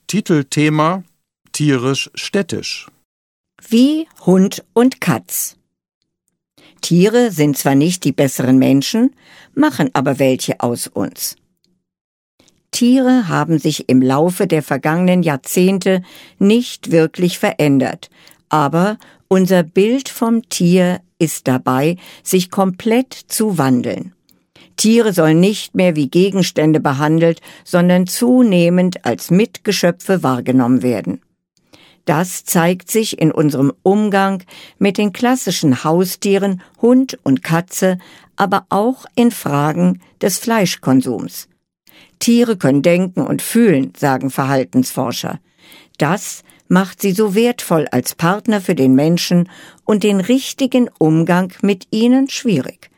Titelthema tierisch-städtisch. Wie Hund und Katz. Tiere sind zwar nicht die besseren Menschen, machen aber welche aus uns. Tiere haben sich im Laufe der vergangenen Jahrzehnte nicht wirklich verändert, aber unser Bild vom Tier ist dabei, sich komplett zu wandeln. Tiere sollen nicht mehr wie Gegenstände behandelt, sondern zunehmend als Mitgeschöpfe wahrgenommen werden. Das zeigt sich in unserem Umgang mit den klassischen Haustieren Hund und Katze, aber auch in Fragen des Fleischkonsums. Tiere können denken und fühlen, sagen Verhaltensforscher. Das macht sie so wertvoll als Partner für den Menschen und den richtigen Umgang mit ihnen schwierig.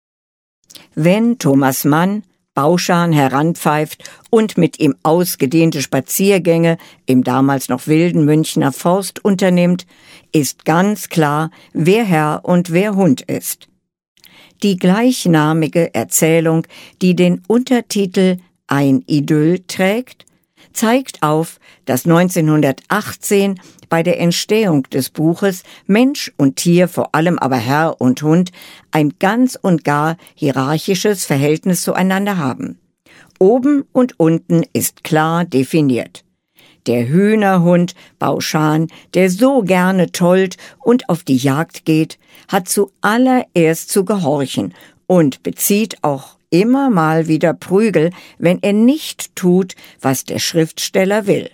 Wenn Thomas Mann Bauschan heranpfeift und mit ihm ausgedehnte Spaziergänge im damals noch wilden Münchner Forst unternimmt, ist ganz klar, wer Herr und wer Hund ist. Die gleichnamige Erzählung, die den Untertitel Ein Idyll trägt, zeigt auf, dass 1918 bei der Entstehung des Buches Mensch und Tier, vor allem aber Herr und Hund, ein ganz und gar hierarchisches Verhältnis zueinander haben. Oben und unten ist klar definiert. Der Hühnerhund Bauschan, der so gerne tollt und auf die Jagd geht, hat zuallererst zu gehorchen und bezieht auch immer mal wieder Prügel, wenn er nicht tut, was der Schriftsteller will.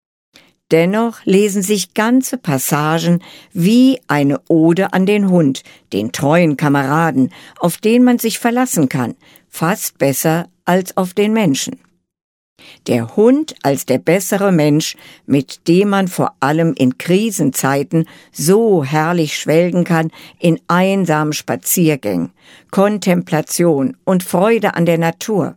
Dennoch lesen sich ganze Passagen wie eine Ode an den Hund, den treuen Kameraden, auf den man sich verlassen kann, fast besser als auf den Menschen. Der Hund als der bessere Mensch, mit dem man vor allem in Krisenzeiten so herrlich schwelgen kann in einsamen Spaziergängen, Kontemplation und Freude an der Natur.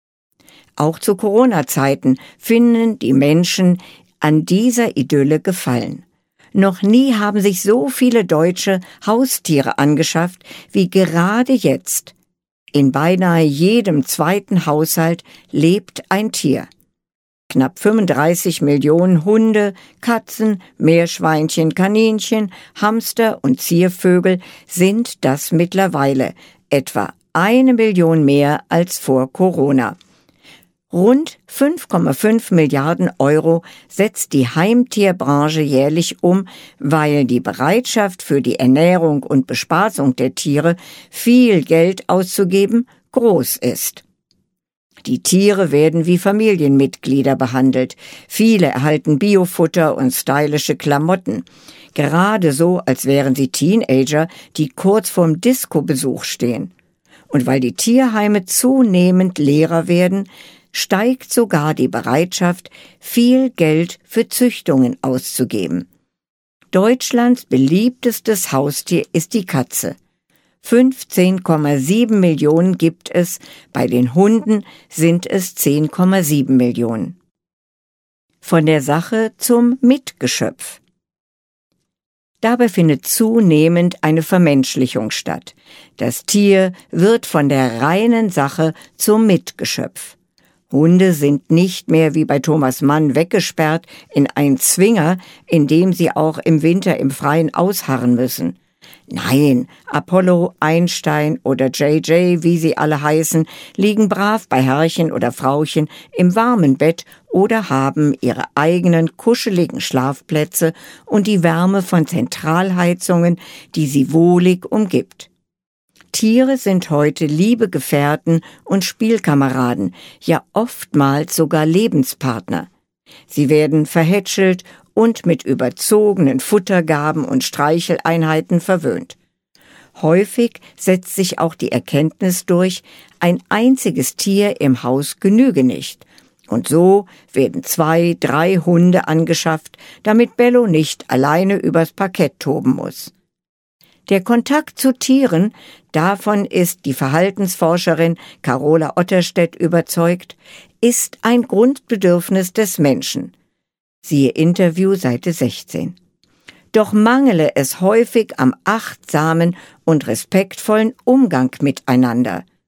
Auch zu Corona-Zeiten finden die Menschen an dieser Idylle gefallen. Noch nie haben sich so viele Deutsche Haustiere angeschafft wie gerade jetzt. In beinahe jedem zweiten Haushalt lebt ein Tier. Knapp 35 Millionen Hunde, Katzen, Meerschweinchen, Kaninchen, Hamster und Ziervögel sind das mittlerweile, etwa 1 Million mehr als vor Corona. Rund 5,5 Milliarden Euro setzt die Heimtierbranche jährlich um, weil die Bereitschaft für die Ernährung und Bespaßung der Tiere, viel Geld auszugeben, groß ist. Die Tiere werden wie Familienmitglieder behandelt. Viele erhalten Biofutter und stylische Klamotten. Gerade so, als wären sie Teenager, die kurz vorm Disco-Besuch stehen. Und weil die Tierheime zunehmend leerer werden, steigt sogar die Bereitschaft, viel Geld für Züchtungen auszugeben. Deutschlands beliebtestes Haustier ist die Katze. 15,7 Millionen gibt es, bei den Hunden sind es 10,7 Millionen. Von der Sache zum Mitgeschöpf. Dabei findet zunehmend eine Vermenschlichung statt. Das Tier wird von der reinen Sache zum Mitgeschöpf. Hunde sind nicht mehr wie bei Thomas Mann weggesperrt in einen Zwinger, in dem sie auch im Winter im Freien ausharren müssen. Nein, Apollo, Einstein oder JJ, wie sie alle heißen, liegen brav bei Herrchen oder Frauchen im warmen Bett oder haben ihre eigenen kuscheligen Schlafplätze und die Wärme von Zentralheizungen, die sie wohlig umgibt. Tiere sind heute liebe Gefährten und Spielkameraden, ja oftmals sogar Lebenspartner. Sie werden verhätschelt und mit überzogenen Futtergaben und Streicheleinheiten verwöhnt. Häufig setzt sich auch die Erkenntnis durch, ein einziges Tier im Haus genüge nicht. Und so werden 2, 3 Hunde angeschafft, damit Bello nicht alleine übers Parkett toben muss. Der Kontakt zu Tieren, davon ist die Verhaltensforscherin Carola Otterstedt überzeugt, ist ein Grundbedürfnis des Menschen. Siehe Interview, Seite 16. Doch mangele es häufig am achtsamen und respektvollen Umgang miteinander.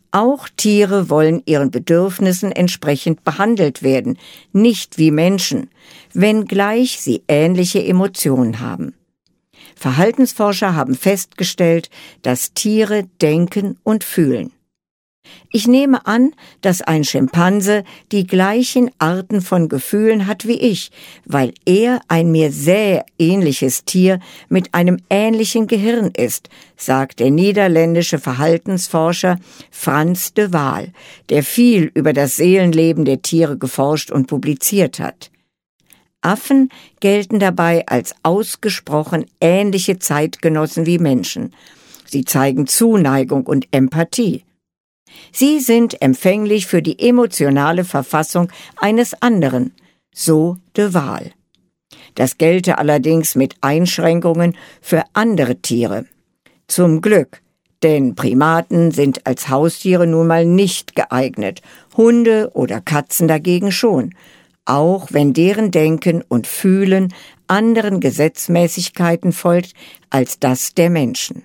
Auch Tiere wollen ihren Bedürfnissen entsprechend behandelt werden, nicht wie Menschen, wenngleich sie ähnliche Emotionen haben. Verhaltensforscher haben festgestellt, dass Tiere denken und fühlen. Ich nehme an, dass ein Schimpanse die gleichen Arten von Gefühlen hat wie ich, weil er ein mir sehr ähnliches Tier mit einem ähnlichen Gehirn ist, sagt der niederländische Verhaltensforscher Frans de Waal, der viel über das Seelenleben der Tiere geforscht und publiziert hat. Affen gelten dabei als ausgesprochen ähnliche Zeitgenossen wie Menschen. Sie zeigen Zuneigung und Empathie. Sie sind empfänglich für die emotionale Verfassung eines anderen, so de Waal. Das gelte allerdings mit Einschränkungen für andere Tiere. Zum Glück, denn Primaten sind als Haustiere nun mal nicht geeignet, Hunde oder Katzen dagegen schon, auch wenn deren Denken und Fühlen anderen Gesetzmäßigkeiten folgt als das der Menschen.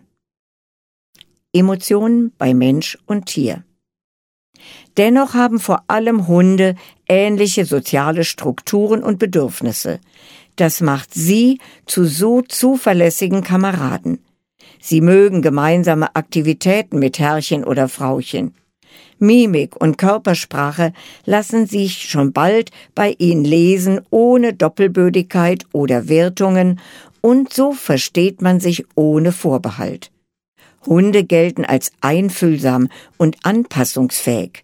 Emotionen bei Mensch und Tier. Dennoch haben vor allem Hunde ähnliche soziale Strukturen und Bedürfnisse. Das macht sie zu so zuverlässigen Kameraden. Sie mögen gemeinsame Aktivitäten mit Herrchen oder Frauchen. Mimik und Körpersprache lassen sich schon bald bei ihnen lesen, ohne Doppelbödigkeit oder Wertungen, und so versteht man sich ohne Vorbehalt. Hunde gelten als einfühlsam und anpassungsfähig.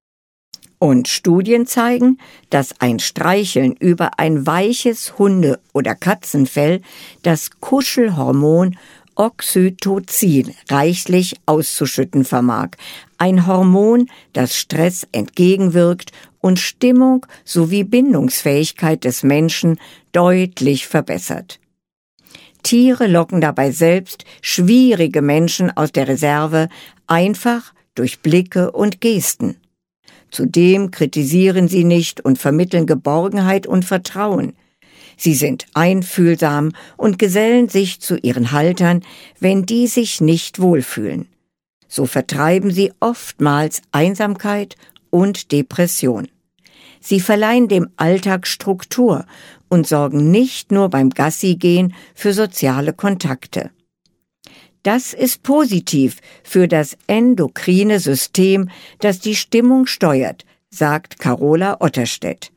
Und Studien zeigen, dass ein Streicheln über ein weiches Hunde- oder Katzenfell das Kuschelhormon Oxytocin reichlich auszuschütten vermag, ein Hormon, das Stress entgegenwirkt und Stimmung sowie Bindungsfähigkeit des Menschen deutlich verbessert. Tiere locken dabei selbst schwierige Menschen aus der Reserve, einfach durch Blicke und Gesten. Zudem kritisieren sie nicht und vermitteln Geborgenheit und Vertrauen. Sie sind einfühlsam und gesellen sich zu ihren Haltern, wenn die sich nicht wohlfühlen. So vertreiben sie oftmals Einsamkeit und Depression. Sie verleihen dem Alltag Struktur und sorgen nicht nur beim Gassigehen für soziale Kontakte. Das ist positiv für das endokrine System, das die Stimmung steuert, sagt Carola Otterstedt.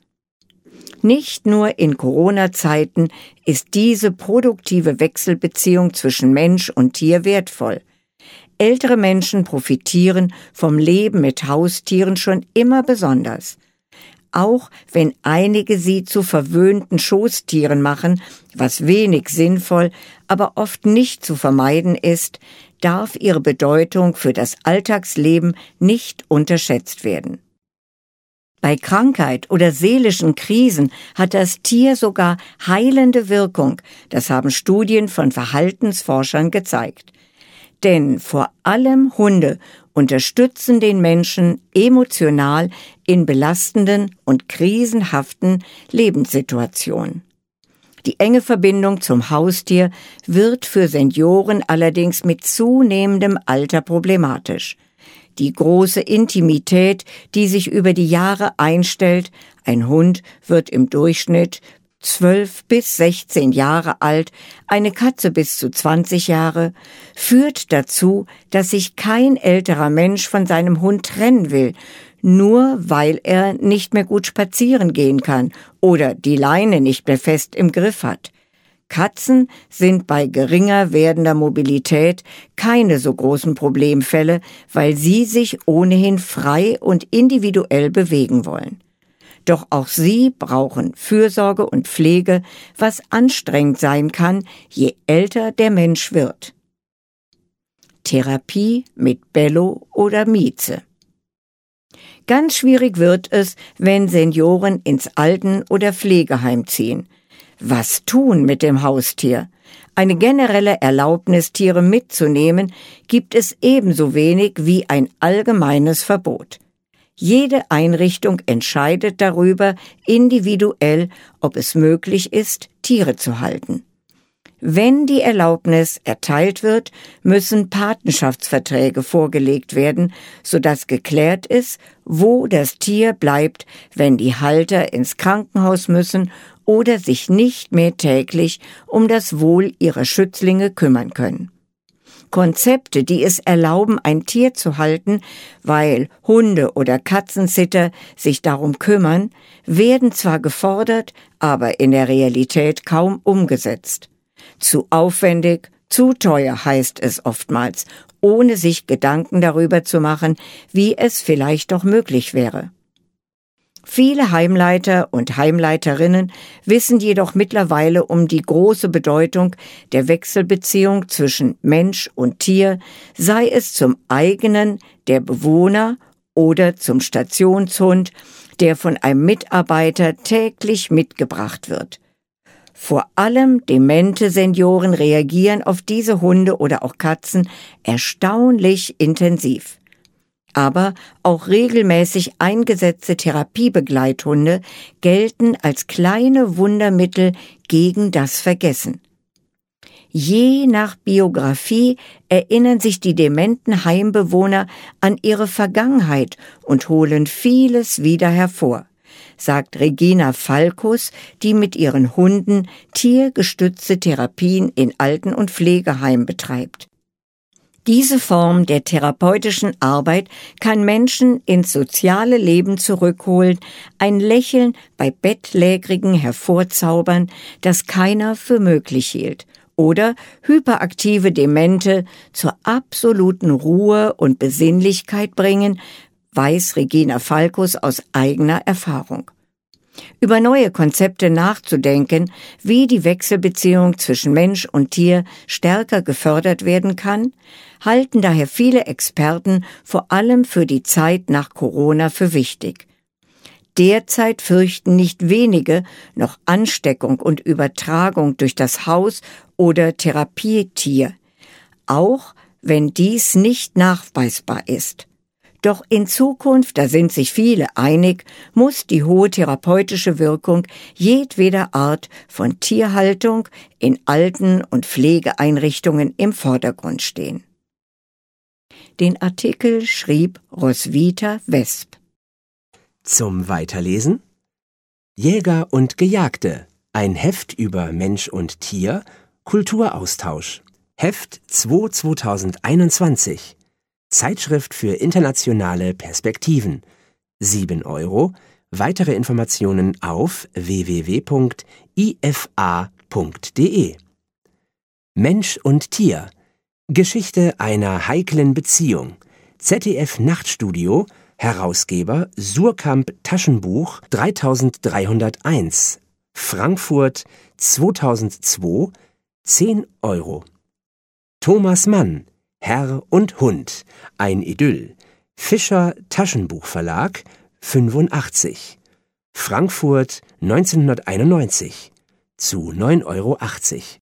Nicht nur in Corona-Zeiten ist diese produktive Wechselbeziehung zwischen Mensch und Tier wertvoll. Ältere Menschen profitieren vom Leben mit Haustieren schon immer besonders. Auch wenn einige sie zu verwöhnten Schoßtieren machen, was wenig sinnvoll, aber oft nicht zu vermeiden ist, darf ihre Bedeutung für das Alltagsleben nicht unterschätzt werden. Bei Krankheit oder seelischen Krisen hat das Tier sogar heilende Wirkung, das haben Studien von Verhaltensforschern gezeigt. Denn vor allem Hunde unterstützen den Menschen emotional in belastenden und krisenhaften Lebenssituationen. Die enge Verbindung zum Haustier wird für Senioren allerdings mit zunehmendem Alter problematisch. Die große Intimität, die sich über die Jahre einstellt, ein Hund wird im Durchschnitt 12 bis 16 Jahre alt, eine Katze bis zu 20 Jahre, führt dazu, dass sich kein älterer Mensch von seinem Hund trennen will, nur weil er nicht mehr gut spazieren gehen kann oder die Leine nicht mehr fest im Griff hat. Katzen sind bei geringer werdender Mobilität keine so großen Problemfälle, weil sie sich ohnehin frei und individuell bewegen wollen. Doch auch sie brauchen Fürsorge und Pflege, was anstrengend sein kann, je älter der Mensch wird. Therapie mit Bello oder Mieze. Ganz schwierig wird es, wenn Senioren ins Alten- oder Pflegeheim ziehen. Was tun mit dem Haustier? Eine generelle Erlaubnis, Tiere mitzunehmen, gibt es ebenso wenig wie ein allgemeines Verbot. Jede Einrichtung entscheidet darüber individuell, ob es möglich ist, Tiere zu halten. Wenn die Erlaubnis erteilt wird, müssen Patenschaftsverträge vorgelegt werden, sodass geklärt ist, wo das Tier bleibt, wenn die Halter ins Krankenhaus müssen oder sich nicht mehr täglich um das Wohl ihrer Schützlinge kümmern können. Konzepte, die es erlauben, ein Tier zu halten, weil Hunde- oder Katzensitter sich darum kümmern, werden zwar gefordert, aber in der Realität kaum umgesetzt. Zu aufwendig, zu teuer heißt es oftmals, ohne sich Gedanken darüber zu machen, wie es vielleicht doch möglich wäre. Viele Heimleiter und Heimleiterinnen wissen jedoch mittlerweile um die große Bedeutung der Wechselbeziehung zwischen Mensch und Tier, sei es zum eigenen der Bewohner oder zum Stationshund, der von einem Mitarbeiter täglich mitgebracht wird. Vor allem demente Senioren reagieren auf diese Hunde oder auch Katzen erstaunlich intensiv. Aber auch regelmäßig eingesetzte Therapiebegleithunde gelten als kleine Wundermittel gegen das Vergessen. Je nach Biografie erinnern sich die dementen Heimbewohner an ihre Vergangenheit und holen vieles wieder hervor, sagt Regina Falkus, die mit ihren Hunden tiergestützte Therapien in Alten- und Pflegeheimen betreibt. Diese Form der therapeutischen Arbeit kann Menschen ins soziale Leben zurückholen, ein Lächeln bei Bettlägerigen hervorzaubern, das keiner für möglich hielt, oder hyperaktive Demente zur absoluten Ruhe und Besinnlichkeit bringen, weiß Regina Falkus aus eigener Erfahrung. Über neue Konzepte nachzudenken, wie die Wechselbeziehung zwischen Mensch und Tier stärker gefördert werden kann, halten daher viele Experten vor allem für die Zeit nach Corona für wichtig. Derzeit fürchten nicht wenige noch Ansteckung und Übertragung durch das Haus- oder Therapietier, auch wenn dies nicht nachweisbar ist. Doch in Zukunft, da sind sich viele einig, muss die hohe therapeutische Wirkung jedweder Art von Tierhaltung in Alten- und Pflegeeinrichtungen im Vordergrund stehen. Den Artikel schrieb Roswitha Wesp. Zum Weiterlesen: Jäger und Gejagte, ein Heft über Mensch und Tier, Kulturaustausch, Heft 2 2021, Zeitschrift für internationale Perspektiven, 7 €, weitere Informationen auf www.ifa.de. Mensch und Tier, Geschichte einer heiklen Beziehung, ZDF Nachtstudio, Herausgeber Surkamp Taschenbuch 3301, Frankfurt 2002, 10 €. Thomas Mann, Herr und Hund, ein Idyll, Fischer Taschenbuchverlag, 85, Frankfurt 1991, zu 9,80 €